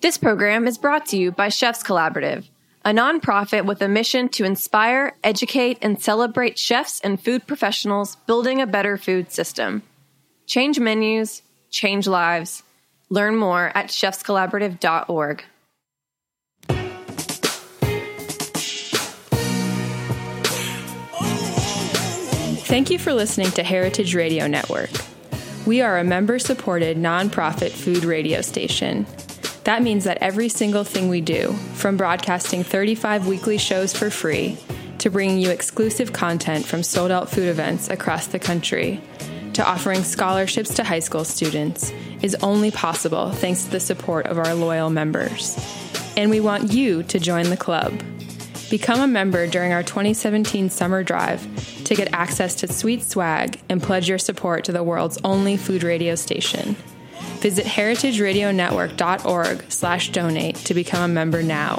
This program is brought to you by Chefs Collaborative, a nonprofit with a mission to inspire, educate, and celebrate chefs and food professionals building a better food system. Change menus, change lives. Learn more at chefscollaborative.org. Thank you for listening to Heritage Radio Network. We are a member-supported nonprofit food radio station. That means that every single thing we do, from broadcasting 35 weekly shows for free, to bringing you exclusive content from sold-out food events across the country, to offering scholarships to high school students, is only possible thanks to the support of our loyal members. And we want you to join the club. Become a member during our 2017 summer drive to get access to sweet swag and pledge your support to the world's only food radio station. Visit heritageradionetwork.org/donate to become a member now.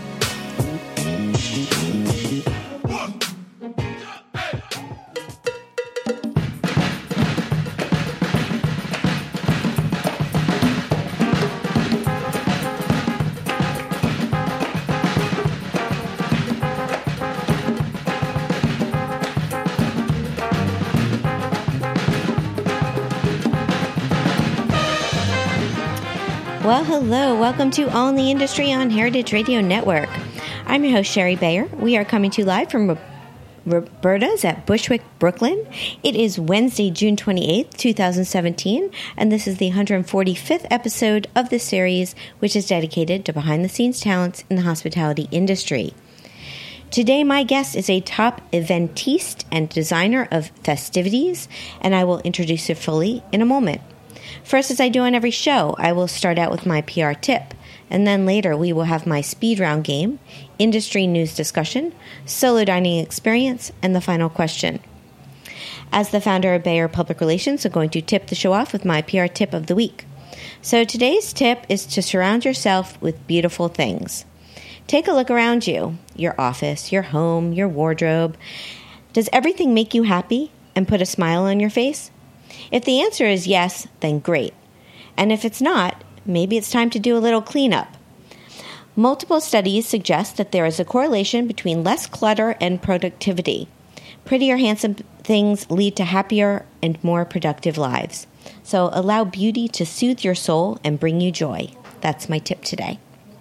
Well, hello. Welcome to All in the Industry on Heritage Radio Network. I'm your host, Sherry Bayer. We are coming to you live from Roberta's at Bushwick, Brooklyn. It is Wednesday, June 28th, 2017, and this is the 145th episode of this series, which is dedicated to behind-the-scenes talents in the hospitality industry. Today, my guest is a top eventiste and designer of festivities, and I will introduce her fully in a moment. First, as I do on every show, I will start out with my PR tip, and then later we will have my speed round game, industry news discussion, solo dining experience, and the final question. As the founder of Bayer Public Relations, I'm going to tip the show off with my PR tip of the week. So today's tip is to surround yourself with beautiful things. Take a look around you, your office, your home, your wardrobe. Does everything make you happy and put a smile on your face? If the answer is yes, then great. And if it's not, maybe it's time to do a little cleanup. Multiple studies suggest that there is a correlation between less clutter and productivity. Pretty or handsome things lead to happier and more productive lives. So allow beauty to soothe your soul and bring you joy. That's my tip today.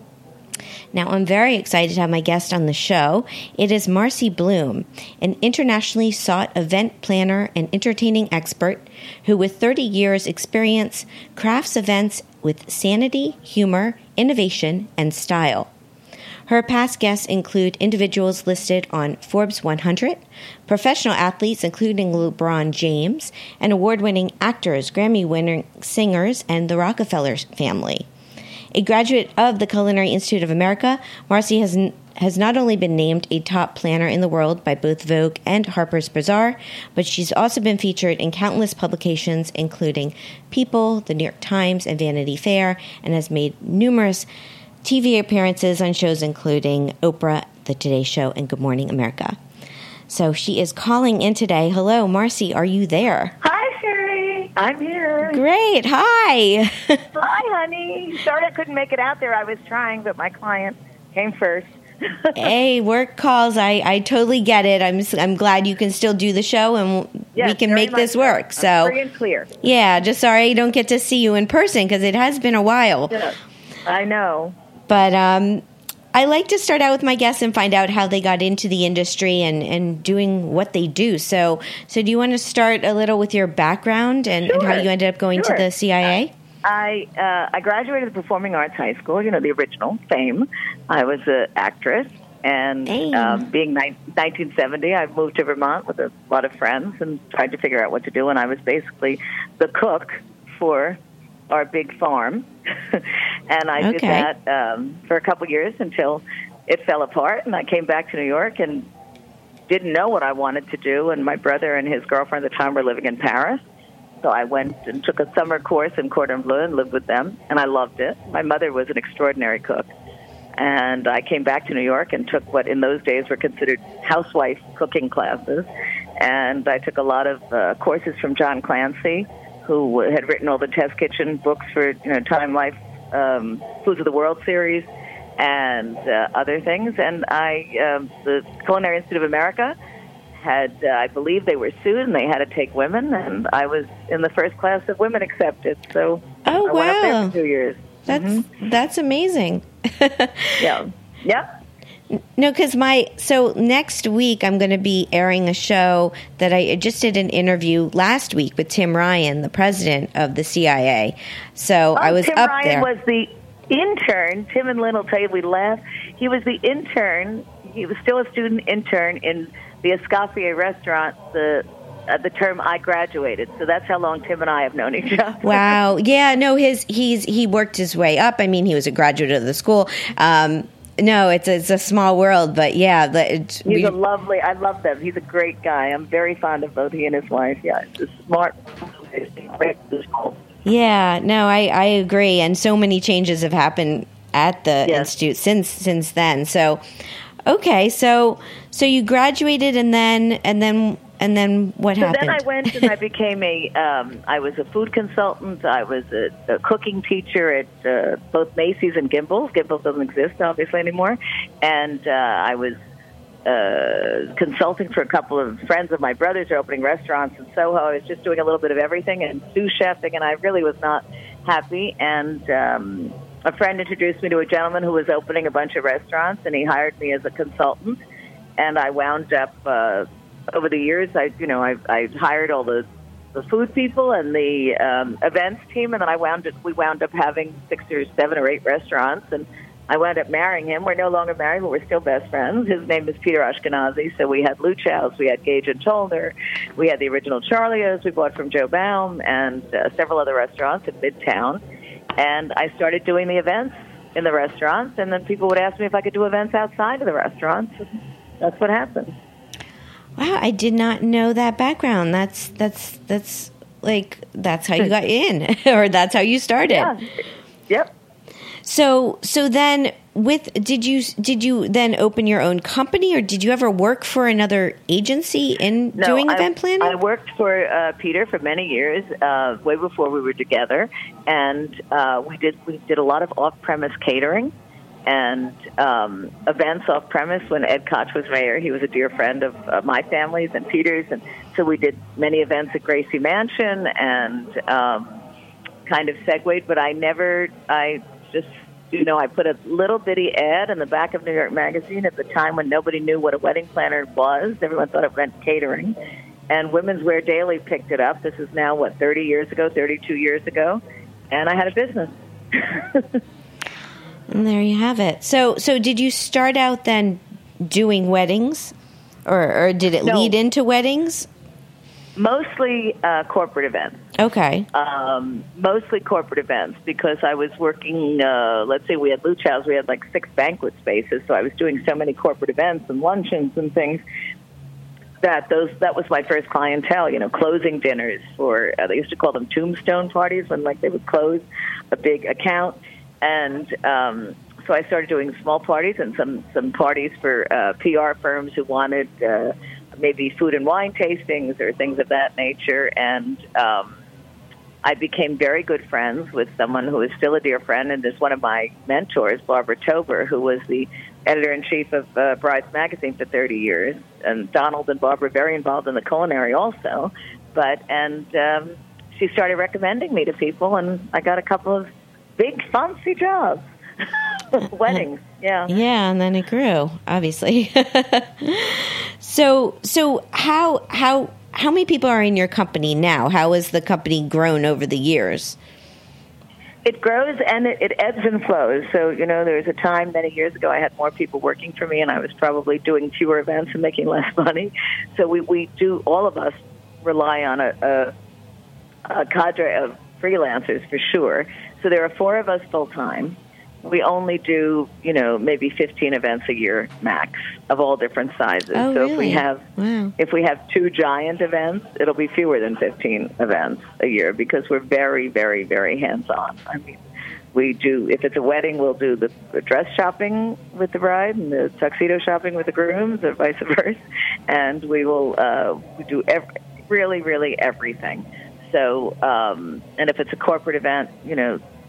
Now, I'm very excited to have my guest on the show. It is Marcy Bloom, an internationally sought event planner and entertaining expert who, with 30 years' experience, crafts events with sanity, humor, innovation, and style. Her past guests include individuals listed on Forbes 100, professional athletes including LeBron James, and award-winning actors, Grammy-winning singers, and the Rockefeller family. A graduate of the Culinary Institute of America, Marcy has not only been named a top planner in the world by both Vogue and Harper's Bazaar, but she's also been featured in countless publications, including People, The New York Times, and Vanity Fair, and has made numerous TV appearances on shows including Oprah, The Today Show, and Good Morning America. So she is calling in today. Hello, Marcy, are you there? Hi, Sherry. I'm here. Great. Hi. Hi, honey. Sorry I couldn't make it out there. I was trying, but my client came first. Hey, work calls. I totally get it. I'm glad you can still do the show and we can make this work. So free and clear. Yeah, just sorry I don't get to see you in person because it has been a while. Yeah, I know. But I like to start out with my guests and find out how they got into the industry and doing what they do. So do you want to start a little with your background and how you ended up going to the CIA? I graduated the Performing Arts High School, the original, Fame. I was an actress, and being 1970, I moved to Vermont with a lot of friends and tried to figure out what to do, and I was basically the cook for our big farm. And I did that for a couple years until it fell apart, and I came back to New York and didn't know what I wanted to do, and my brother and his girlfriend at the time were living in Paris. So I went and took a summer course in Cordon Bleu and lived with them, and I loved it. My mother was an extraordinary cook. And I came back to New York and took what in those days were considered housewife cooking classes. And I took a lot of courses from John Clancy, who had written all the Test Kitchen books for Time Life Foods of the World series and other things. And the Culinary Institute of America had, I believe they were sued and they had to take women, and I was in the first class of women accepted. So I went up there for 2 years. That's amazing. Yeah. No, because so next week I'm going to be airing a show that I just did an interview last week with Tim Ryan, the president of the CIA. So I was Tim up Ryan there. Was the intern. Tim and Lynn will tell you we laughed. He was the intern. He was still a student intern in the Escoffier restaurant the term I graduated. So that's how long Tim and I have known each other. Wow. Yeah, no, he worked his way up. I mean, he was a graduate of the school. No, it's a small world, but yeah. He's a lovely, I love them. He's a great guy. I'm very fond of both he and his wife. Yeah, it's a smart, yeah, no, I agree. And so many changes have happened at the Institute since then. So, okay, so you graduated and then what happened? Then I went and I became I was a food consultant. I was a cooking teacher at both Macy's and Gimbel's. Gimbel's doesn't exist, obviously, anymore. And I was consulting for a couple of friends of my brothers who are opening restaurants in Soho. I was just doing a little bit of everything and sous chefing, and I really was not happy. And a friend introduced me to a gentleman who was opening a bunch of restaurants, and he hired me as a consultant. And I wound up... over the years, I hired all the food people and the events team, and then we wound up having 6 or 7 or 8 restaurants, and I wound up marrying him. We're no longer married, but we're still best friends. His name is Peter Ashkenazi, so we had Luchow's, we had Gage and Tolner, we had the original Charlio's we bought from Joe Baum, and several other restaurants in Midtown, and I started doing the events in the restaurants, and then people would ask me if I could do events outside of the restaurants. That's what happened. Wow, I did not know that background. That's like that's how you got in, or that's how you started. Yeah. Yep. So then, did you then open your own company, or did you ever work for another agency doing event planning? I worked for Peter for many years, way before we were together, and we did a lot of off-premise catering and events off-premise. When Ed Koch was mayor, he was a dear friend of my family's and Peter's, and so we did many events at Gracie Mansion and kind of segued, but I put a little bitty ad in the back of New York Magazine at the time when nobody knew what a wedding planner was. Everyone thought it meant catering, and Women's Wear Daily picked it up. This is now, 32 years ago, and I had a business. And there you have it. So did you start out then doing weddings, or did it lead into weddings? Mostly corporate events. Okay. Mostly corporate events, because I was working, let's say we had Luchow's, we had like 6 banquet spaces, so I was doing so many corporate events and luncheons and things that was my first clientele, closing dinners for, they used to call them tombstone parties, when they would close a big account. And so I started doing small parties and some parties for PR firms who wanted maybe food and wine tastings or things of that nature. And I became very good friends with someone who is still a dear friend and is one of my mentors, Barbara Tober, who was the editor-in-chief of Brides Magazine for 30 years. And Donald and Barbara are very involved in the culinary also. She started recommending me to people, and I got a couple of big fancy jobs. Weddings, yeah. Yeah, and then it grew, obviously. So how many people are in your company now? How has the company grown over the years? It grows and it ebbs and flows. So, there was a time many years ago I had more people working for me, and I was probably doing fewer events and making less money. So we do, all of us rely on a cadre of freelancers for sure. So there are 4 of us full-time. We only do, maybe 15 events a year max, of all different sizes. Oh, so really? if we have 2 giant events, it'll be fewer than 15 events a year, because we're very, very, very hands-on. I mean, we do, if it's a wedding, we'll do the dress shopping with the bride and the tuxedo shopping with the grooms, or vice versa. And we will we do really, really everything. So, and if it's a corporate event,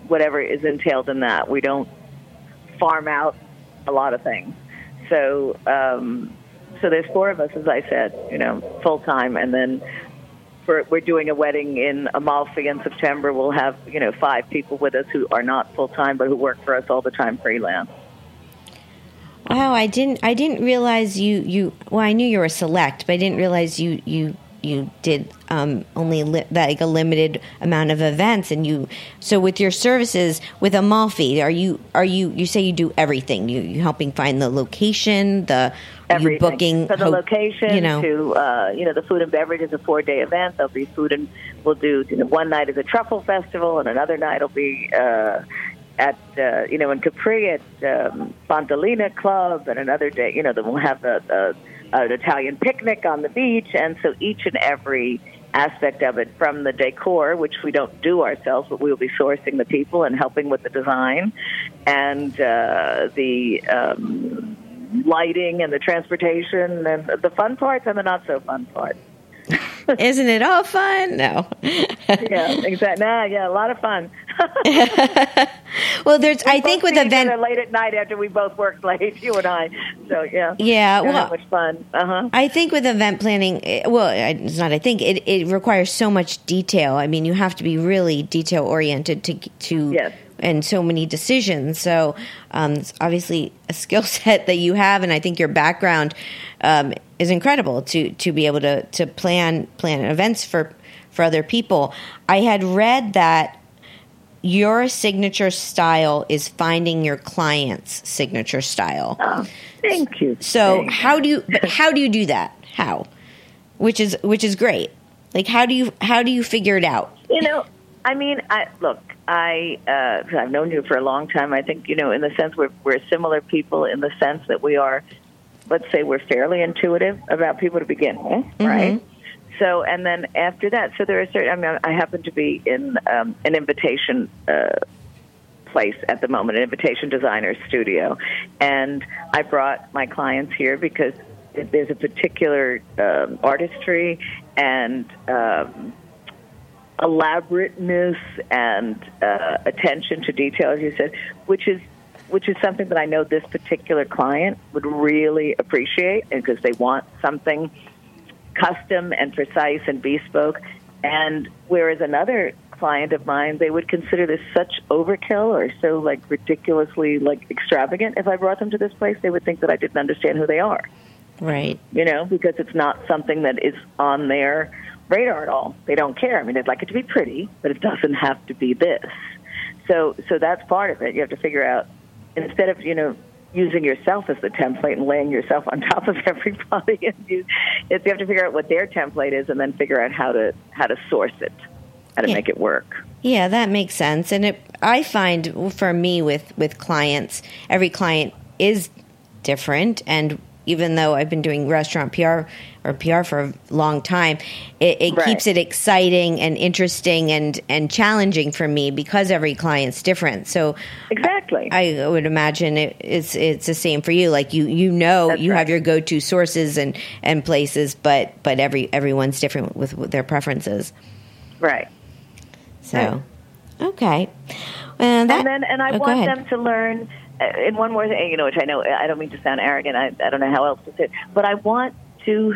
whatever is entailed in that. We don't farm out a lot of things. So so there's 4 of us, as I said, full time, and then we're doing a wedding in Amalfi in September. We'll have 5 people with us who are not full time but who work for us all the time freelance. Wow, I didn't realize you. Well, I knew you were select, but I didn't realize you did only like a limited amount of events. And so with your services with Amalfi, are you say you do everything? You helping find the location, everything. You booking for the location to the food and beverage is a 4-day event. There'll be food, and we'll do one night is a truffle festival, and another night will be at in Capri at Fontalina Club, and another day then we'll have an Italian picnic on the beach. And so each and every aspect of it, from the decor, which we don't do ourselves, but we will be sourcing the people and helping with the design, and the lighting and the transportation and the fun parts and the not so fun parts. Isn't it all fun? No. Yeah, exactly. Yeah, a lot of fun. Well, I think with event late at night after we both worked late, you and I. So well, much fun. I think with event planning, it's not. I think it requires so much detail. I mean, you have to be really detail oriented to yes. And so many decisions. So it's obviously a skill set that you have, and I think your background is incredible to be able to plan events for other people. I had read that your signature style is finding your client's signature style. Oh, thank you. So how do you do that? How? Which is great. Like how do you figure it out? I mean, I've known you for a long time. I think, in the sense we're similar people in the sense that we are, let's say we're fairly intuitive about people to begin with, right? Mm-hmm. So, and then after that, so there are certain, I happen to be in an invitation place at the moment, an invitation designer studio. And I brought my clients here because there's a particular artistry and elaborateness and attention to detail, as you said, which is something that I know this particular client would really appreciate, because they want something custom and precise and bespoke. And whereas another client of mine, they would consider this such overkill or so ridiculously extravagant. If I brought them to this place, they would think that I didn't understand who they are. Right. Because it's not something that is on their radar at all. They don't care. I mean, they'd like it to be pretty, but it doesn't have to be this. So that's part of it. You have to figure out, instead of, using yourself as the template and laying yourself on top of everybody, you have to figure out what their template is and then figure out how to source it, how to make it work. Yeah, that makes sense. And I find for me with clients, every client is different, and even though I've been doing restaurant PR for a long time, it right. keeps it exciting and interesting and challenging for me because every client's different. So exactly, I would imagine it's the same for you. Like you That's right. have your go-to sources and places, but everyone's different with their preferences. Right. So, right. Okay. And I want them to learn. In one more thing, which I know, I don't mean to sound arrogant. I don't know how else to say it, but I want to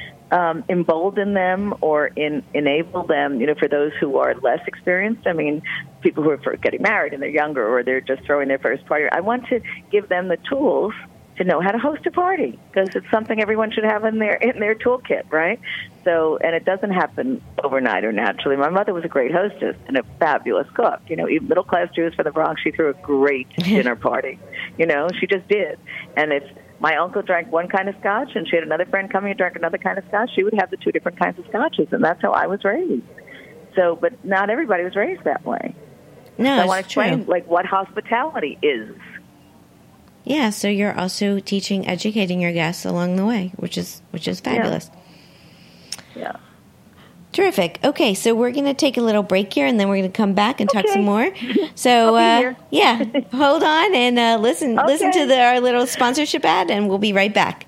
embolden them or enable them, for those who are less experienced. I mean, people who are getting married and they're younger, or they're just throwing their first party. I want to give them the tools to know how to host a party, because it's something everyone should have in their toolkit, right? So, and it doesn't happen overnight or naturally. My mother was a great hostess and a fabulous cook. Even middle-class Jews from the Bronx, she threw a great dinner party. She just did. And if my uncle drank one kind of scotch and she had another friend coming and drank another kind of scotch, she would have the 2 different kinds of scotches, and that's how I was raised. So, but not everybody was raised that way. No, so I want to explain, true. what hospitality is. Yeah, so you're also educating your guests along the way, which is fabulous. Yeah. Terrific. Okay, so we're going to take a little break here, and then we're going to come back and talk some more. So, yeah, hold on and listen to our little sponsorship ad, and we'll be right back.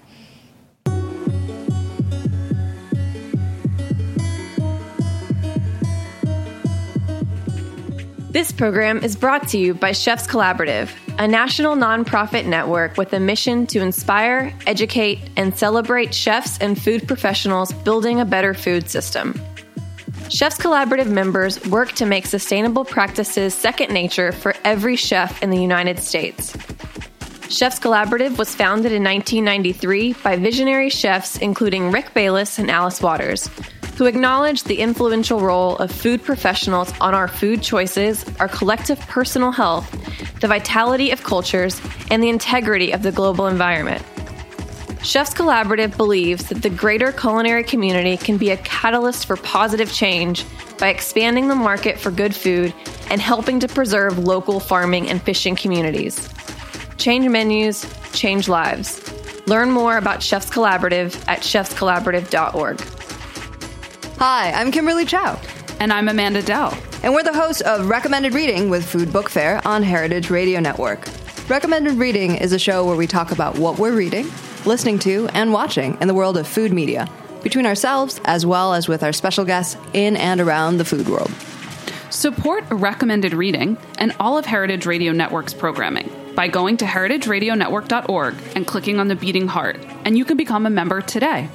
This program is brought to you by Chefs Collaborative, a national nonprofit network with a mission to inspire, educate, and celebrate chefs and food professionals building a better food system. Chefs Collaborative members work to make sustainable practices second nature for every chef in the United States. Chefs Collaborative was founded in 1993 by visionary chefs including Rick Bayless and Alice Waters, who acknowledge the influential role of food professionals on our food choices, our collective personal health, the vitality of cultures, and the integrity of the global environment. Chefs Collaborative believes that the greater culinary community can be a catalyst for positive change by expanding the market for good food and helping to preserve local farming and fishing communities. Change menus, change lives. Learn more about Chefs Collaborative at chefscollaborative.org. Hi, I'm Kimberly Chow. And I'm Amanda Dow. And we're the hosts of Recommended Reading with Food Book Fair on Heritage Radio Network. Recommended Reading is a show where we talk about what we're reading, listening to, and watching in the world of food media, between ourselves as well as with our special guests in and around the food world. Support Recommended Reading and all of Heritage Radio Network's programming by going to heritageradionetwork.org and clicking on the beating heart, and you can become a member today.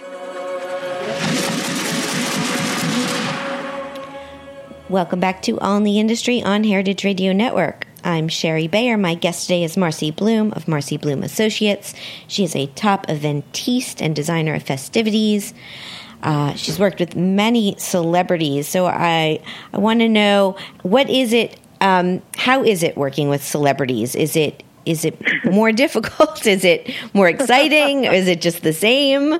Welcome back to All in the Industry on Heritage Radio Network. I'm Sherry Bayer. My guest today is Marcy Bloom of Marcy Bloom Associates. She is a top eventiste and designer of festivities. She's worked with many celebrities. So I want to know, what is it? How is it working with celebrities? Is it more difficult? Is it more exciting? Or is it just the same?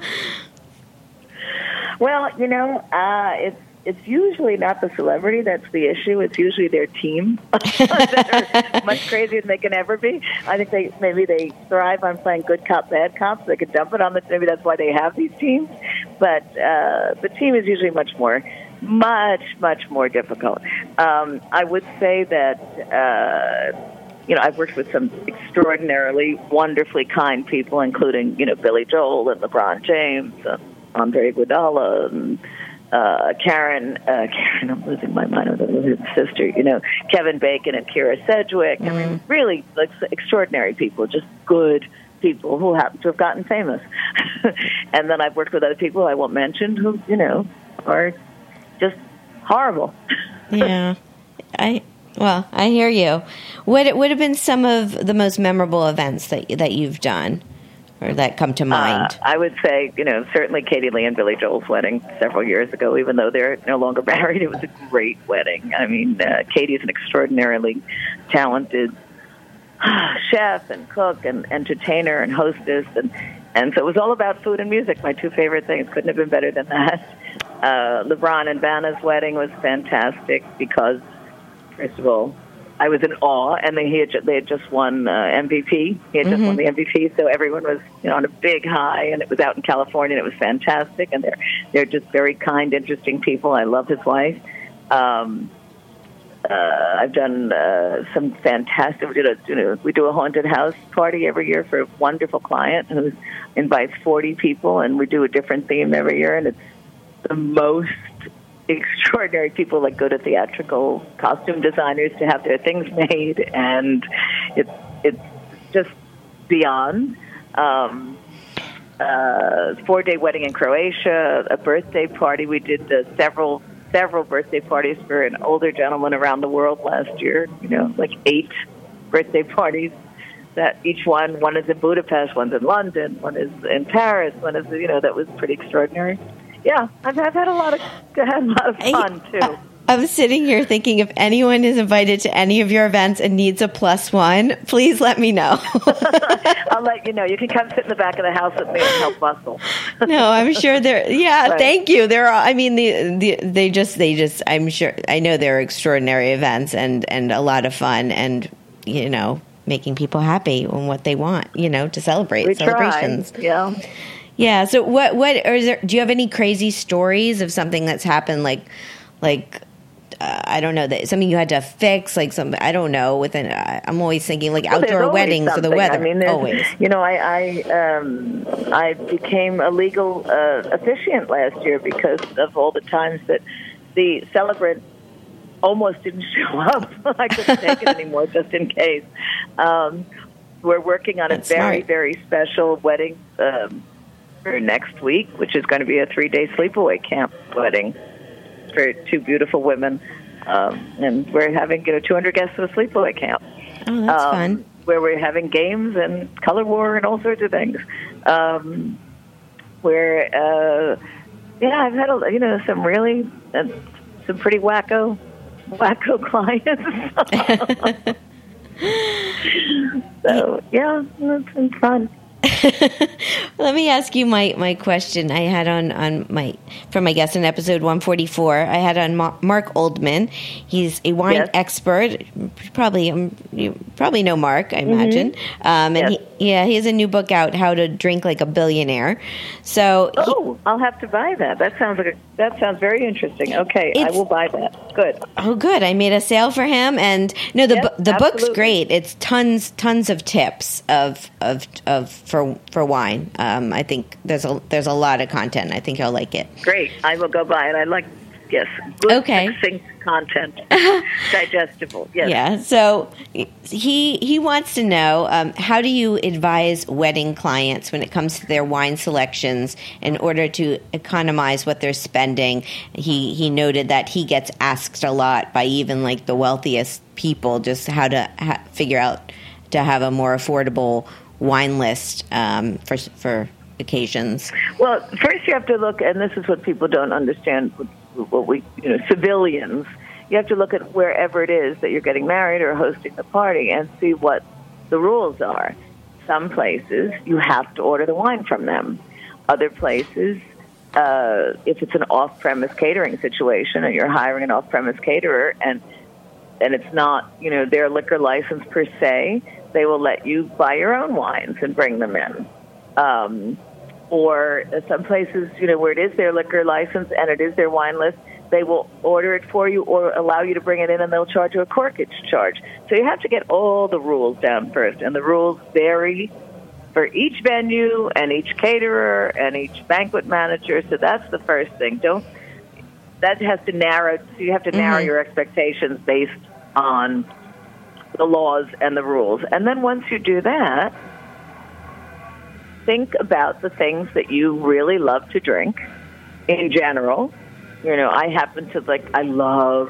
Well, it's usually not the celebrity that's the issue. It's usually their team that are much crazier than they can ever be. I think maybe they thrive on playing good cop, bad cops. So they could dump it on maybe that's why they have these teams. But the team is usually much more difficult. I would say that, I've worked with some extraordinarily, wonderfully kind people, including, Billy Joel and LeBron James, Andre Iguodala, and Karen, I'm losing my mind with his sister, Kevin Bacon and Kira Sedgwick. I mean, really like extraordinary people, just good people who happen to have gotten famous. And then I've worked with other people I won't mention who, are just horrible. Yeah. I hear you. What would have been some of the most memorable events that you've done or that come to mind? I would say, certainly Katie Lee and Billy Joel's wedding several years ago, even though they're no longer married. It was a great wedding. I mean, Katie's an extraordinarily talented chef and cook and entertainer and hostess. And so it was all about food and music, my two favorite things. Couldn't have been better than that. LeBron and Vanna's wedding was fantastic because, first of all, I was in awe, and they had just won MVP. He had just won the MVP, so everyone was on a big high, and it was out in California, and it was fantastic. And they're just very kind, interesting people. I love his wife. I've done some fantastic. We do a haunted house party every year for a wonderful client who invites 40 people, and we do a different theme every year, and it's the most extraordinary people that go to theatrical costume designers to have their things made, and it's just beyond. 4-day wedding in Croatia, a birthday party. We did several birthday parties for an older gentleman around the world last year. Like 8 birthday parties. That each one is in Budapest, one's in London, one is in Paris, one is that was pretty extraordinary. Yeah, I've had a lot of fun too. I'm sitting here thinking, if anyone is invited to any of your events and needs a +1, please let me know. I'll let you know. You can come sit in the back of the house with me and help bustle. No, I'm sure they're. Yeah, right. Thank you. They're. I mean, they just. I'm sure. I know they're extraordinary events and a lot of fun and making people happy and what they want. To celebrate celebrations. Try. Yeah. Yeah. So what do you have any crazy stories of something that's happened like I don't know, that something you had to fix, like some, I don't know, I'm always thinking like outdoor weddings or the weather. I mean, always. I became a legal officiant last year because of all the times that the celebrant almost didn't show up. I couldn't take it anymore, just in case. We're working on a very special wedding for next week, which is going to be a 3-day sleepaway camp wedding for 2 beautiful women. And we're having 200 guests at a sleepaway camp. Oh, that's fun. Where we're having games and color war and all sorts of things. I've had some really some pretty wacko clients. So yeah, it's been fun. Let me ask you my question I had on my guest in episode 144. I had on Mark Oldman. He's a wine expert. You probably know Mark, I imagine. And he has a new book out, How to Drink Like a Billionaire. So I'll have to buy that. That sounds very interesting. Okay, I will buy that. Good. Oh, good. I made a sale for him, and the book's great. It's tons of tips for wine. I think there's a lot of content. I think you'll like it. Great. I will go buy it. I like good, succinct content, digestible. Yes. Yeah. So he wants to know, how do you advise wedding clients when it comes to their wine selections in order to economize what they're spending? He noted that he gets asked a lot by even like the wealthiest people just how to figure out to have a more affordable wine list for occasions. Well, first you have to look, and this is what people don't understand, what we, civilians, you have to look at wherever it is that you're getting married or hosting the party and see what the rules are. Some places, you have to order the wine from them. Other places, if it's an off-premise catering situation and you're hiring an off-premise caterer and it's not, their liquor license per se, they will let you buy your own wines and bring them in. Or some places, where it is their liquor license and it is their wine list, they will order it for you or allow you to bring it in and they'll charge you a corkage charge. So you have to get all the rules down first. And the rules vary for each venue and each caterer and each banquet manager. So that's the first thing. That has to narrow, so you have to narrow your expectations based on the laws and the rules. And then once you do that, think about the things that you really love to drink in general. I happen to I love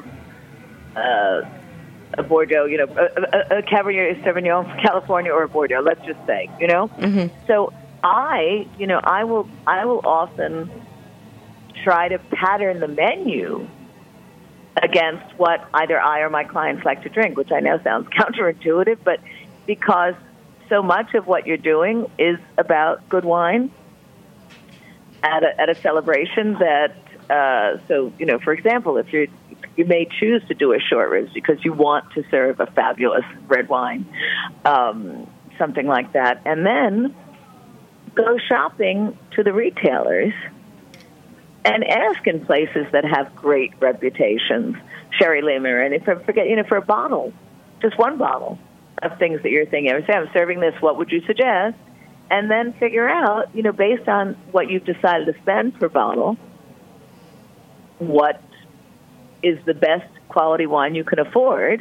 a Bordeaux, a Cabernet Sauvignon from California or a Bordeaux, let's just say, So I will often try to pattern the menu against what either I or my clients like to drink, which I know sounds counterintuitive, but because so much of what you're doing is about good wine at a celebration that, for example, if you may choose to do a short ribs because you want to serve a fabulous red wine, something like that, and then go shopping to the retailers and ask in places that have great reputations, Sherry Limmer, and if I forget, for a bottle, just one bottle of things that you're thinking of. Say, I'm serving this, what would you suggest? And then figure out, based on what you've decided to spend per bottle, what is the best quality wine you can afford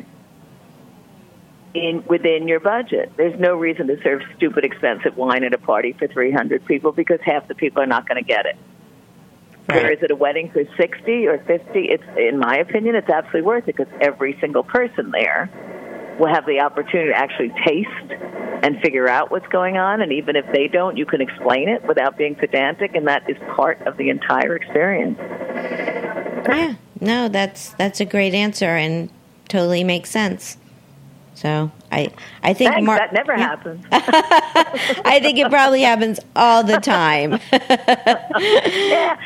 within your budget. There's no reason to serve stupid expensive wine at a party for 300 people because half the people are not going to get it. Right. Whereas at a wedding for 60 or 50, in my opinion, it's absolutely worth it because every single person there will have the opportunity to actually taste and figure out what's going on. And even if they don't, you can explain it without being pedantic, and that is part of the entire experience. Yeah, no, that's a great answer and totally makes sense. So I think Thanks, that never happens. I think it probably happens all the time. Yeah,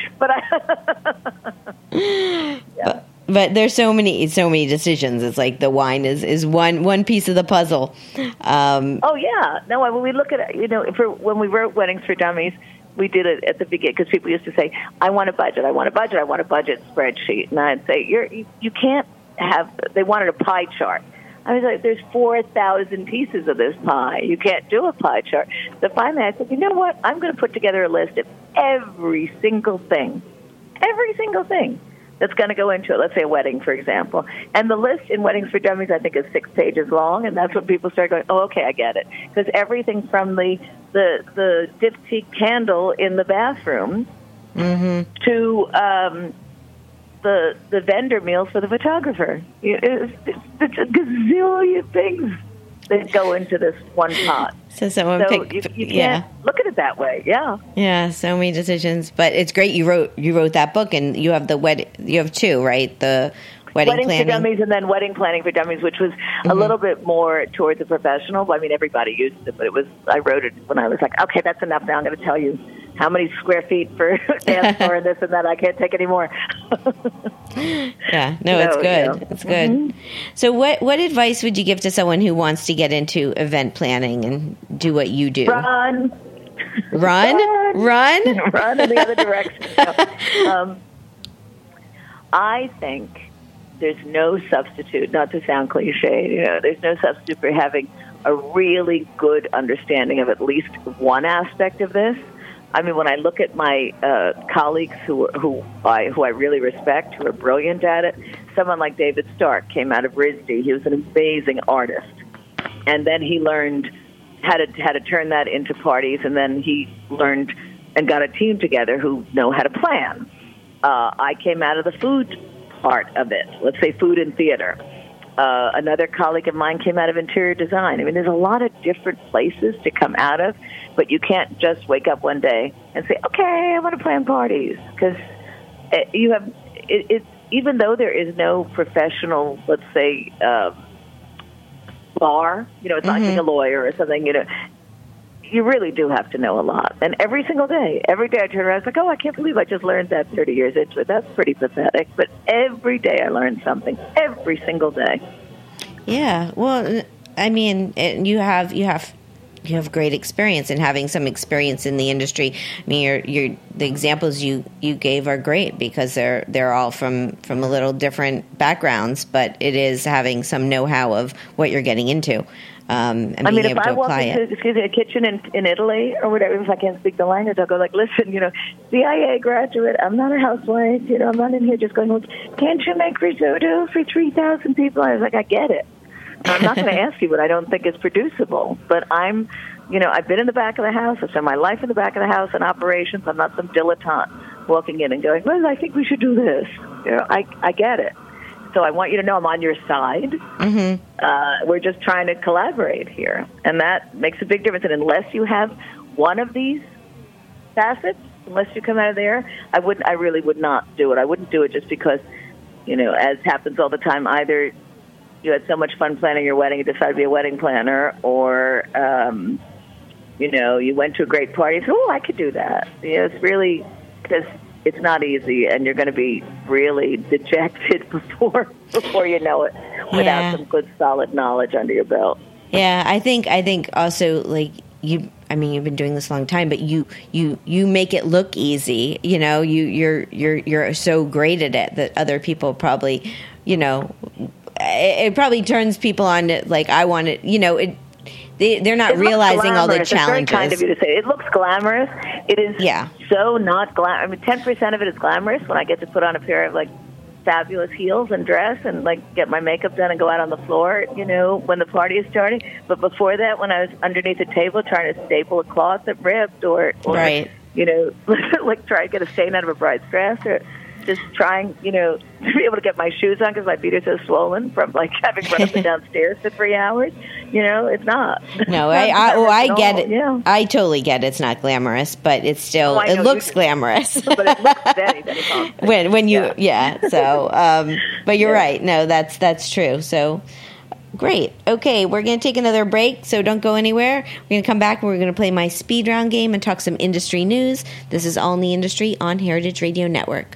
but there's so many decisions. It's like the wine is one piece of the puzzle. Oh yeah, no. When we look at when we wrote Weddings for Dummies, we did it at the beginning because people used to say, "I want a budget. I want a budget. I want a budget spreadsheet," and I'd say, "You can't have." They wanted a pie chart. I was like, there's 4,000 pieces of this pie. You can't do a pie chart. So finally I said, you know what? I'm going to put together a list of every single thing that's going to go into it. Let's say a wedding, for example. And the list in Weddings for Dummies, I think, is 6 pages long, and that's when people start going, oh, okay, I get it. Because everything from the diptyque candle in the bathroom to the vendor meals for the photographer. It's a gazillion things that go into this one pot. So someone picked, you can't look at it that way. Yeah. Yeah, so many decisions, but it's great you wrote that book, and you have you have 2, right? The Weddings for Dummies and then Wedding Planning for Dummies, which was a little bit more towards the professional. I mean, everybody used it, but I wrote it when I was like, okay, that's enough now. I'm going to tell you how many square feet for dance floor and this and that. I can't take any more. Yeah, no, it's good. Yeah. It's good. So what advice would you give to someone who wants to get into event planning and do what you do? Run. Run in the other direction. I think there's no substitute, not to sound cliche, there's no substitute for having a really good understanding of at least one aspect of this. I mean, when I look at my colleagues who I really respect, who are brilliant at it, someone like David Stark came out of RISD. He was an amazing artist, and then he learned how to turn that into parties, and then he learned and got a team together who know how to plan. I came out of the food part of it. Let's say food and theater. Another colleague of mine came out of interior design. I mean, there's a lot of different places to come out of, but you can't just wake up one day and say, okay, I want to plan parties. Because you have, even though there is no professional, let's say, bar, it's not like being a lawyer or something, you really do have to know a lot. And every sinday I turn around, it's like, oh, I can't believe I just learned that 30 years into it. That's pretty pathetic. But every day I learn something, every single day. Yeah. Well, I mean, you have great experience, and having some experience in the industry. I mean, the examples you gave are great because they're all from a little different backgrounds, but it is having some know-how of what you're getting into. And I mean, if I walk into a kitchen in Italy or whatever, if I can't speak the language, I'll go like, listen, CIA graduate, I'm not a housewife, I'm not in here just going, well, can't you make risotto for 3,000 people? I was like, I get it. I'm not going to ask you what I don't think is producible, but I've been in the back of the house. I've spent my life in the back of the house in operations. I'm not some dilettante walking in and going, well, I think we should do this. I get it. So I want you to know I'm on your side. We're just trying to collaborate here, and that makes a big difference. And unless you have one of these facets, unless you come out of there, I really would not do it. I wouldn't do it just because, as happens all the time, either you had so much fun planning your wedding, you decided to be a wedding planner, or you went to a great party and said, oh, I could do that. It's really because it's not easy, and you're going to be really dejected before you know it, without some good, solid knowledge under your belt. Yeah, I think also, like, you've been doing this a long time, but you make it look easy. You're so great at it that other people probably, it probably turns people on to, like, I want it. They're not realizing all the challenges. It's very kind of you to say. It looks glamorous. It is so not glamorous. I mean, 10% of it is glamorous when I get to put on a pair of, like, fabulous heels and dress and, like, get my makeup done and go out on the floor, when the party is starting. But before that, when I was underneath the table trying to staple a cloth that ripped or right. Like try to get a stain out of a bride's dress, or just trying, to be able to get my shoes on because my feet are so swollen from, like, having run up and down stairs for 3 hours. It's not. No, I get it. Yeah. I totally get it. It's not glamorous, but it's still, it looks glamorous. But it looks very when you, so, but you're right. No, that's true. So, great. Okay, we're going to take another break, so don't go anywhere. We're going to come back and we're going to play my speed round game and talk some industry news. This is All in the Industry on Heritage Radio Network.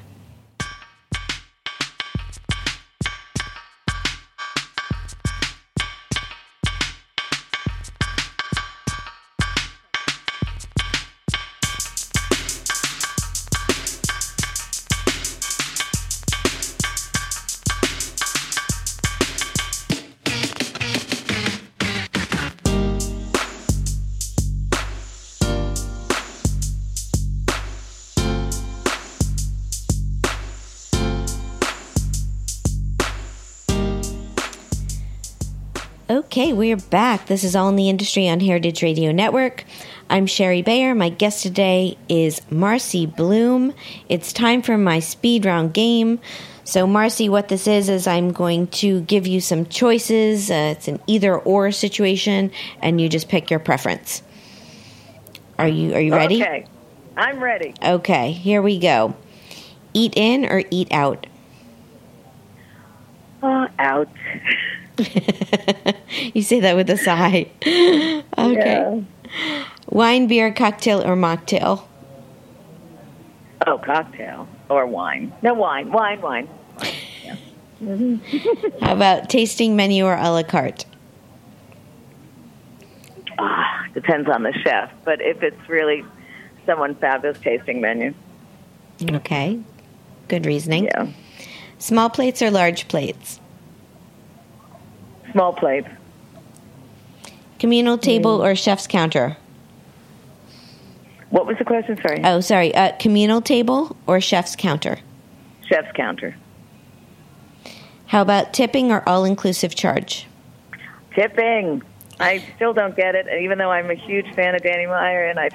Okay, we're back. This is All in the Industry on Heritage Radio Network. I'm Sherry Bayer. My guest today is Marcy Bloom. It's time for my speed round game. So, Marcy, what this is I'm going to give you some choices. It's an either-or situation, and you just pick your preference. Are you ready? Okay, I'm ready. Okay, here we go. Eat in or eat out? Out. You say that with a sigh. Okay. Yeah. Wine, beer, cocktail, or mocktail? Oh, cocktail or wine. No, wine. Yeah. How about tasting menu or a la carte? Depends on the chef, but if it's really someone fabulous, tasting menu. Okay. Good reasoning. Yeah. Small plates or large plates? Small plates. Communal table or chef's counter? What was the question? Sorry. Oh, sorry. Communal table or chef's counter? Chef's counter. How about tipping or all-inclusive charge? Tipping. I still don't get it, even though I'm a huge fan of Danny Meyer, and I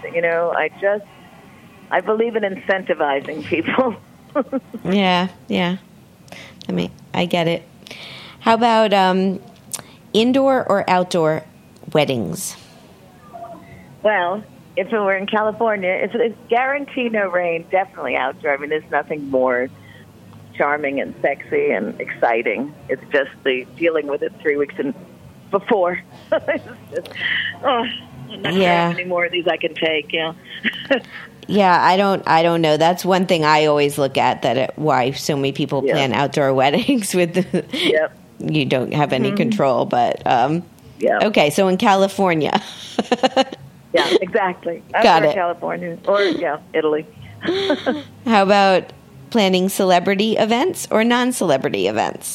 believe in incentivizing people. Yeah. I mean, I get it. How about indoor or outdoor weddings? Well, if it were in California, it's guaranteed no rain, definitely outdoor. I mean, there's nothing more charming and sexy and exciting. It's just the dealing with it 3 weeks before. It's just, I'm not sure how many more of these I can take. Yeah. Yeah, I don't know. That's one thing I always look at, why so many people plan outdoor weddings with you don't have any control, but okay, so in California. Yeah, exactly. Got it. California or Italy. How about planning celebrity events or non-celebrity events?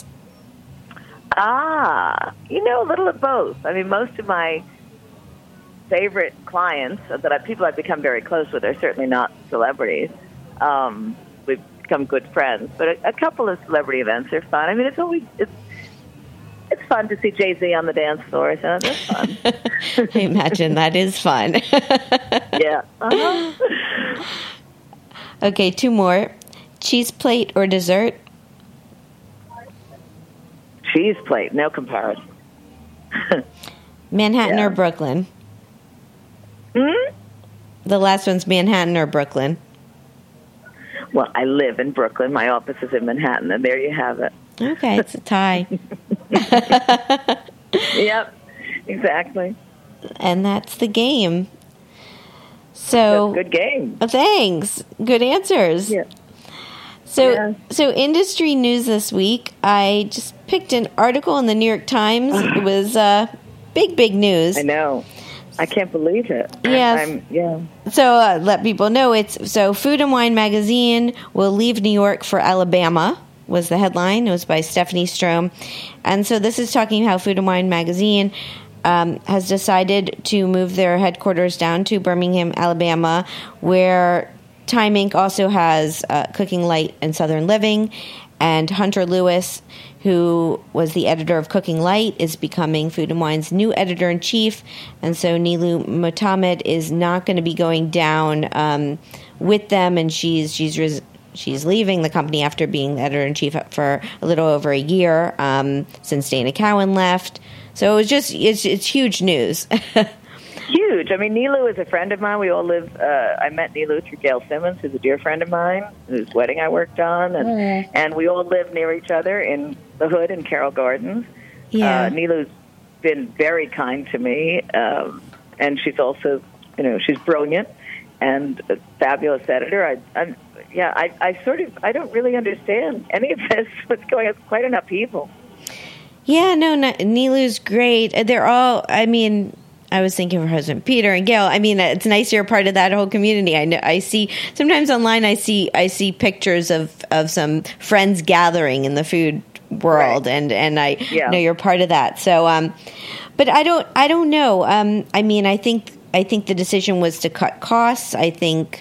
A little of both. I mean, most of my favorite clients people I've become very close with are certainly not celebrities. We've become good friends, but a couple of celebrity events are fun. I mean, it's fun to see Jay-Z on the dance floor, so that's fun. I imagine that is fun. Yeah. Okay, 2 more. Cheese plate or dessert? Cheese plate, no comparison. Manhattan or Brooklyn? The last one's Manhattan or Brooklyn? Well, I live in Brooklyn. My office is in Manhattan, and there you have it. Okay, it's a tie. Yep, exactly. And that's the game. So good game. Thanks. Good answers. Yeah. So industry news this week. I just picked an article in the New York Times. It was big news. I know. I can't believe it. Yes. So let people know Food and Wine magazine will leave New York for Alabama. Was the headline. It was by Stephanie Strom. And so this is talking how Food and Wine magazine has decided to move their headquarters down to Birmingham, Alabama, where Time Inc. also has Cooking Light and Southern Living. And Hunter Lewis, who was the editor of Cooking Light, is becoming Food and Wine's new editor-in-chief. And so Nilu Motamed is not going to be going down with them, and she's leaving the company after being the editor-in-chief for a little over a year since Dana Cowan left. So it's huge news. Huge. I mean, Nilu is a friend of mine. We all live. I met Nilu through Gail Simmons, who's a dear friend of mine, whose wedding I worked on, and we all live near each other in the Hood in Carroll Gardens. Yeah. Nilu's been very kind to me, and she's also, she's brilliant and a fabulous editor. I don't really understand any of this. What's going on? It's quite an upheaval. Yeah, no, Nilu's great. They're all, I was thinking of her husband, Peter and Gail. I mean, it's nice you're part of that whole community. I know. I see sometimes online. I see pictures of some friends gathering in the food world, right. and I know you're part of that. So, but I don't know. I think the decision was to cut costs. I think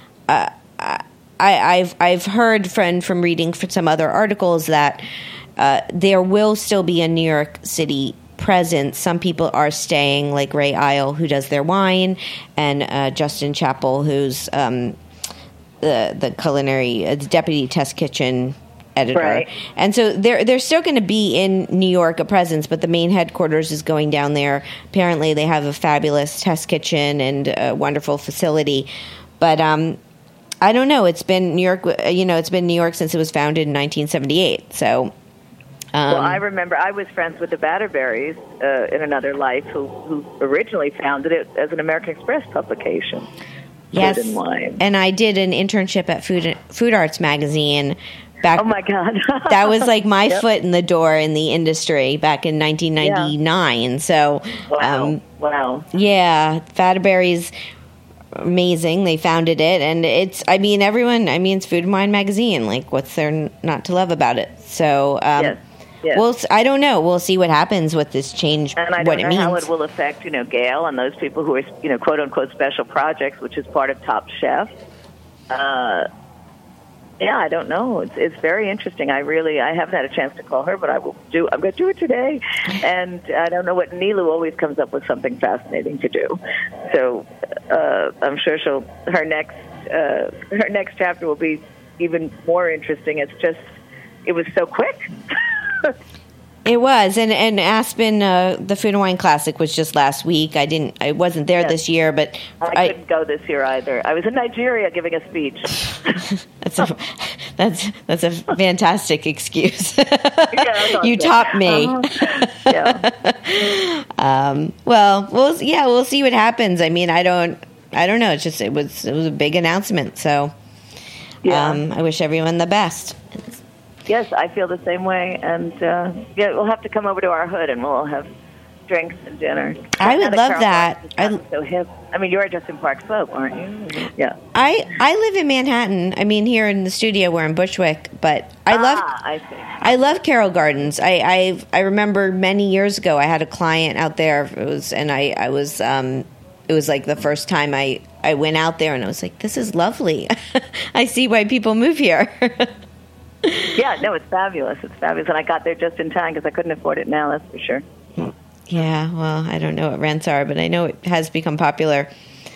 I've heard from reading some other articles that there will still be a New York City presence, some people are staying, like Ray Isle, who does their wine, and Justin Chappell, who's the culinary, the deputy test kitchen editor. Right. And so they're still going to be in New York, a presence, but the main headquarters is going down there. Apparently they have a fabulous test kitchen and a wonderful facility. But I don't know. It's been New York, it's been New York since it was founded in 1978. So well, I remember I was friends with the Batterberries in another life who originally founded it as an American Express publication. Yes, Food and Wine. And I did an internship at Food Arts magazine back. Oh my God, that was like my foot in the door in the industry back in 1999. Yeah. So, wow, yeah, Batterberries, amazing. They founded it, and it's it's Food and Wine magazine. Like, what's there not to love about it? So, yes. Well, I don't know. We'll see what happens with this change. And I don't know how it will affect, Gail and those people who are, quote unquote, special projects, which is part of Top Chef. Yeah, I don't know. It's very interesting. I haven't had a chance to call her, but I'm going to do it today. And I don't know what Nilu always comes up with something fascinating to do. So I'm sure her next chapter will be even more interesting. It was so quick. It was, and Aspen, the Food and Wine Classic was just last week. I wasn't there this year, but I couldn't go this year either. I was in Nigeria giving a speech. that's a fantastic excuse. Yeah, you topped me. Yeah. Well, we'll see what happens. I mean, I don't know. It was a big announcement, so I wish everyone the best. Yes, I feel the same way, and we'll have to come over to our hood, and we'll have drinks and dinner. I would love that. So hip. I mean, you're just in Park Slope, aren't you? Yeah. I live in Manhattan. I mean, here in the studio, we're in Bushwick, but I love Carroll Gardens. I remember many years ago, I had a client out there. It was like the first time I went out there, and I was like, this is lovely. I see why people move here. Yeah, no, it's fabulous. It's fabulous. And I got there just in time because I couldn't afford it now, that's for sure. Yeah, well, I don't know what rents are, but I know it has become popular.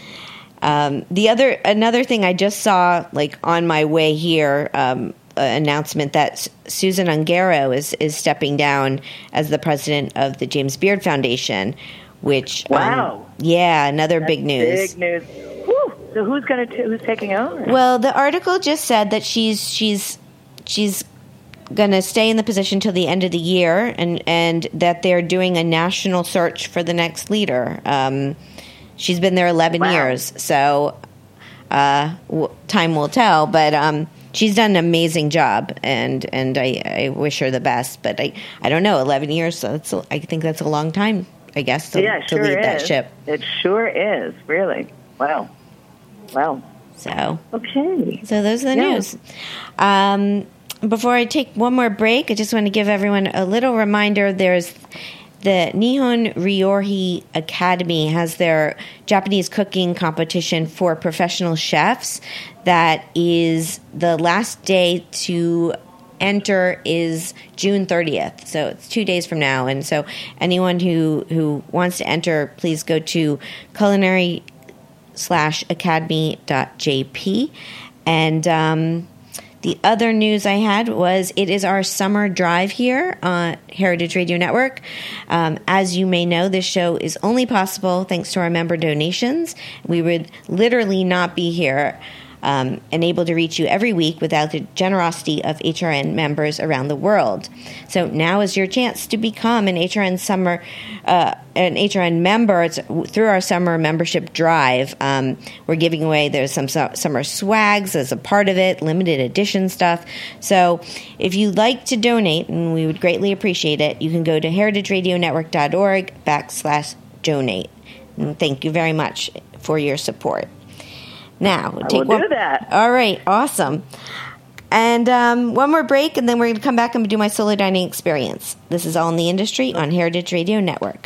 Another thing I just saw, like on my way here, announcement that Susan Ungaro is stepping down as the president of the James Beard Foundation, which another big news. Big news. Whew. So who's taking over? Well, the article just said that she's going to stay in the position till the end of the year, and that they're doing a national search for the next leader. She's been there 11 years, so time will tell. But she's done an amazing job, and I wish her the best. But I don't know, 11 years. So I think that's a long time, I guess, to lead that ship. It sure is, really. Wow. So okay. So those are the news. Before I take one more break, I just want to give everyone a little reminder. There's the Nihon Ryohi Academy has their Japanese cooking competition for professional chefs. That is the last day to enter is June 30th. So it's 2 days from now. And so anyone who wants to enter, please go to culinary/academy.jp. And the other news I had was it is our summer drive here on Heritage Radio Network. As you may know, this show is only possible thanks to our member donations. We would literally not be here and able to reach you every week without the generosity of HRN members around the world. So now is your chance to become an HRN member. It's through our summer membership drive. We're giving away, there's some summer swags as a part of it, limited edition stuff. So if you'd like to donate, and we would greatly appreciate it, you can go to heritageradionetwork.org/donate. And thank you very much for your support. Now, we'll do that. All right, awesome. And one more break, and then we're going to come back and do my solo dining experience. This is All in the Industry on Heritage Radio Network.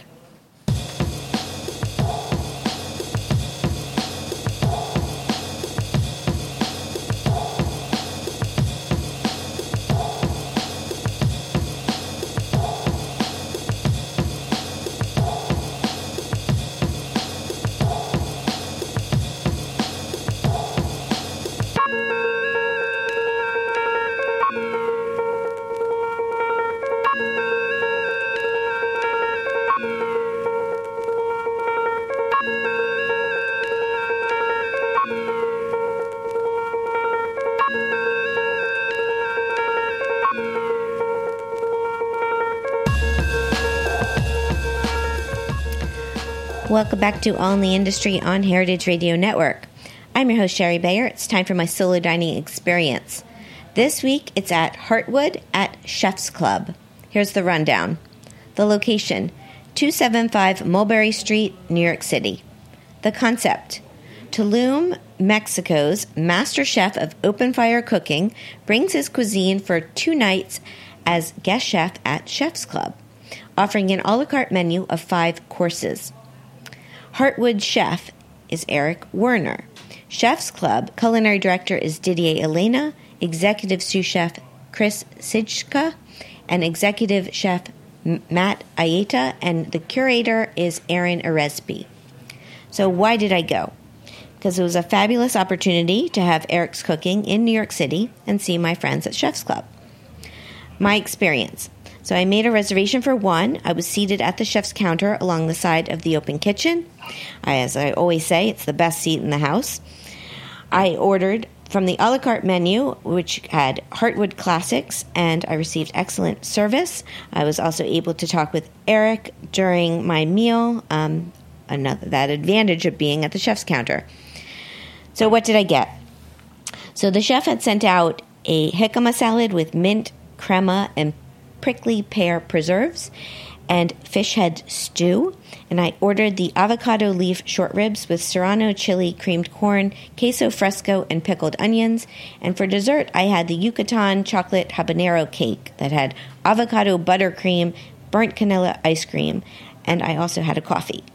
Welcome back to All in the Industry on Heritage Radio Network. I'm your host, Sherry Bayer. It's time for my solo dining experience. This week, it's at Heartwood at Chef's Club. Here's the rundown. The location, 275 Mulberry Street, New York City. The concept, Tulum, Mexico's master chef of open fire cooking brings his cuisine for 2 nights as guest chef at Chef's Club, offering an a la carte menu of 5 courses. Heartwood chef is Eric Werner. Chef's Club culinary director is Didier Elena, executive sous chef Chris Sijka, and executive chef Matt Ayeta, and the curator is Aaron Aresby. So why did I go? Because it was a fabulous opportunity to have Eric's cooking in New York City and see my friends at Chef's Club. My experience. So I made a reservation for 1. I was seated at the chef's counter along the side of the open kitchen. As I always say, it's the best seat in the house. I ordered from the a la carte menu, which had Heartwood classics, and I received excellent service. I was also able to talk with Eric during my meal, that advantage of being at the chef's counter. So what did I get? So the chef had sent out a jicama salad with mint, crema, and prickly pear preserves, and fish head stew. And I ordered the avocado leaf short ribs with serrano chili, creamed corn, queso fresco, and pickled onions. And for dessert, I had the Yucatan chocolate habanero cake that had avocado buttercream, burnt vanilla ice cream, and I also had a coffee.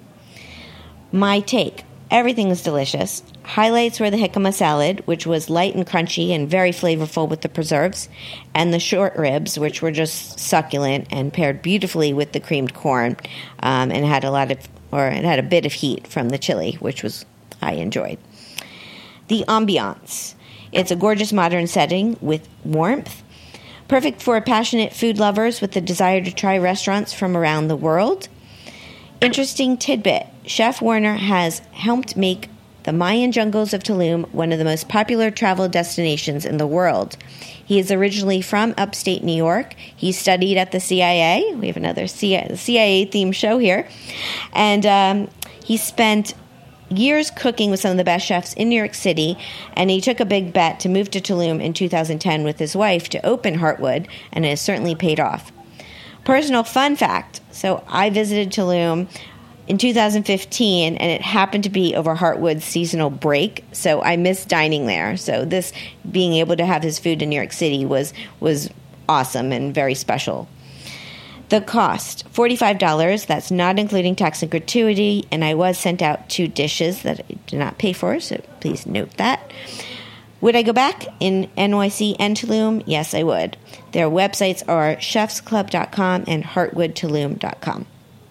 My take. Everything was delicious. Highlights were the jicama salad, which was light and crunchy and very flavorful with the preserves, and the short ribs, which were just succulent and paired beautifully with the creamed corn, and had it had a bit of heat from the chili, which I enjoyed. The ambiance. It's a gorgeous modern setting with warmth, perfect for passionate food lovers with the desire to try restaurants from around the world. Interesting tidbit. Chef Werner has helped make the Mayan jungles of Tulum one of the most popular travel destinations in the world. He is originally from upstate New York. He studied at the CIA. We have another CIA-themed show here. And he spent years cooking with some of the best chefs in New York City, and he took a big bet to move to Tulum in 2010 with his wife to open Heartwood, and it has certainly paid off. Personal fun fact. So I visited Tulum in 2015, and it happened to be over Heartwood's seasonal break, so I missed dining there. So this, being able to have his food in New York City was awesome and very special. The cost, $45. That's not including tax and gratuity, and I was sent out 2 dishes that I did not pay for, so please note that. Would I go back in NYC and Tulum? Yes, I would. Their websites are chefsclub.com and heartwoodtulum.com.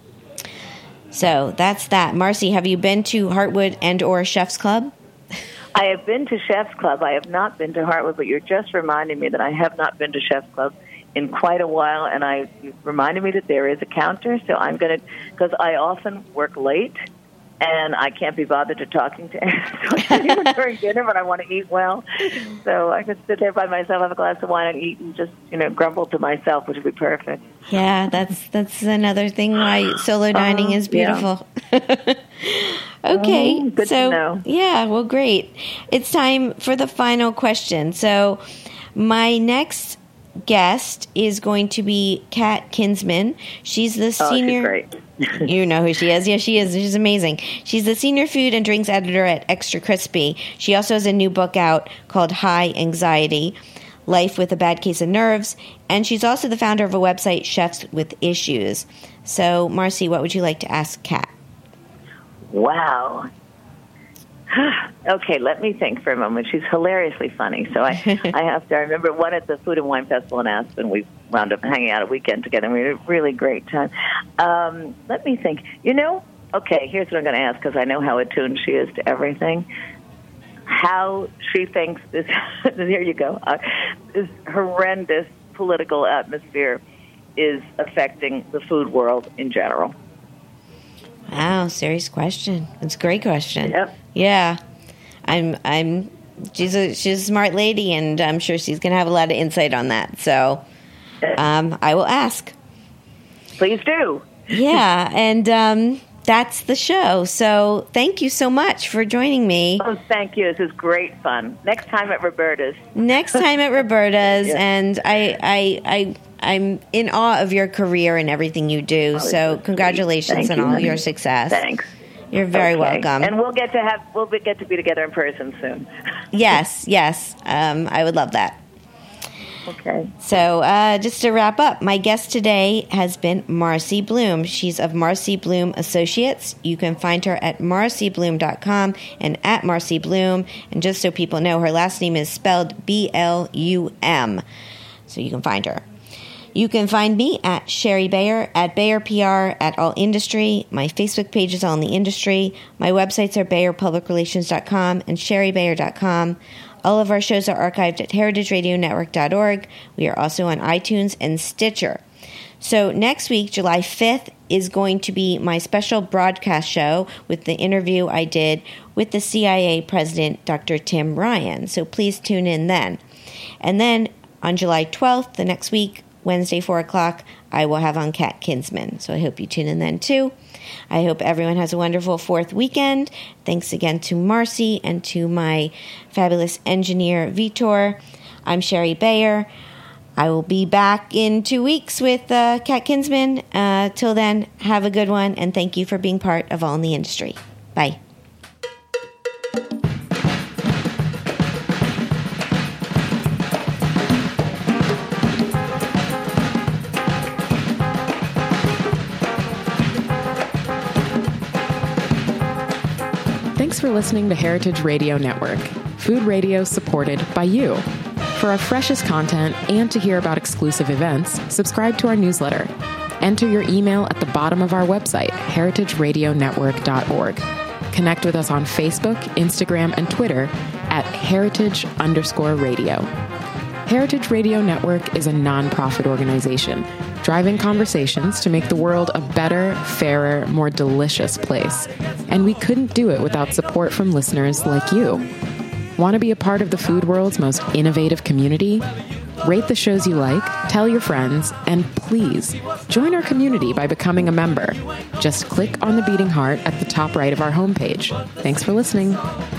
So that's that. Marcy, have you been to Heartwood and or Chef's Club? I have been to Chef's Club. I have not been to Heartwood, but you're just reminding me that I have not been to Chef's Club in quite a while, and you reminded me that there is a counter, so I'm going to, because I often work late, and I can't be bothered to talking to anyone during dinner, but I want to eat well. So I could sit there by myself, have a glass of wine, and eat and just, grumble to myself, which would be perfect. Yeah, that's another thing why solo dining is beautiful. Yeah. Okay, good to know. Yeah, well, great. It's time for the final question. So my next guest is going to be Kat Kinsman. She's the senior. She's great. You know who she is. Yeah, she is. She's amazing. She's the senior food and drinks editor at Extra Crispy. She also has a new book out called High Anxiety, Life with a Bad Case of Nerves. And she's also the founder of a website, Chefs with Issues. So, Marcy, what would you like to ask Kat? Wow. Okay, let me think for a moment. She's hilariously funny. So I remember one at the Food and Wine Festival in Aspen. We wound up hanging out a weekend together, and we had a really great time. Let me think. Okay, here's what I'm going to ask, because I know how attuned she is to everything. How she thinks this, here you go, this horrendous political atmosphere is affecting the food world in general. Wow, serious question. It's a great question. Yep. Yeah. She's a smart lady, and I'm sure she's going to have a lot of insight on that. So I will ask. Please do. Yeah, and that's the show. So thank you so much for joining me. Oh, thank you. This is great fun. Next time at Roberta's. Next time at Roberta's, Yeah. and I'm in awe of your career and everything you do. So congratulations on all your success. Thanks. You're very Okay. welcome. And we'll get to be together in person soon. Yes. I would love that. Okay. So just to wrap up, my guest today has been Marcy Bloom. She's of Marcy Bloom Associates. You can find her at marcybloom.com and at Marcy Bloom. And just so people know, her last name is spelled B-L-U-M. So you can find her. You can find me at Sherry Bayer, at Bayer PR, at All Industry. My Facebook page is All in the Industry. My websites are BayerPublicRelations.com and SherryBayer.com. All of our shows are archived at heritageradionetwork.org. We are also on iTunes and Stitcher. So next week, July 5th, is going to be my special broadcast show with the interview I did with the CIA President, Dr. Tim Ryan. So please tune in then. And then on July 12th, the next week, Wednesday, 4 o'clock, I will have on Kat Kinsman. So I hope you tune in then too. I hope everyone has a wonderful 4th weekend. Thanks again to Marcy and to my fabulous engineer, Vitor. I'm Sherry Bayer. I will be back in 2 weeks with Kat Kinsman. Till then, have a good one, and thank you for being part of All in the Industry. Bye. Thanks for listening to Heritage Radio Network, food radio supported by you. For our freshest content and to hear about exclusive events, subscribe to our newsletter. Enter your email at the bottom of our website, heritageradionetwork.org. Connect with us on Facebook, Instagram, and Twitter at heritage_radio. Heritage Radio Network is a nonprofit organization driving conversations to make the world a better, fairer, more delicious place. And we couldn't do it without support from listeners like you. Want to be a part of the food world's most innovative community? Rate the shows you like, tell your friends, and please join our community by becoming a member. Just click on the beating heart at the top right of our homepage. Thanks for listening.